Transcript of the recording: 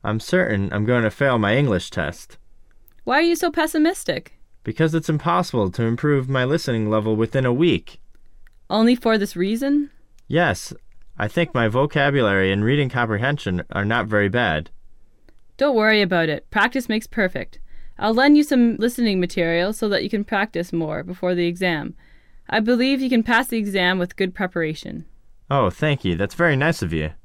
I'm certain I'm going to fail my English test. Why are you so pessimistic? Because it's impossible to improve my listening level within a week. Only for this reason? Yes, I think my vocabulary and reading comprehension are not very bad. Don't worry about it. Practice makes perfect. I'll lend you some listening material so that you can practice more before the exam. I believe you can pass the exam with good preparation. Oh, thank you. That's very nice of you.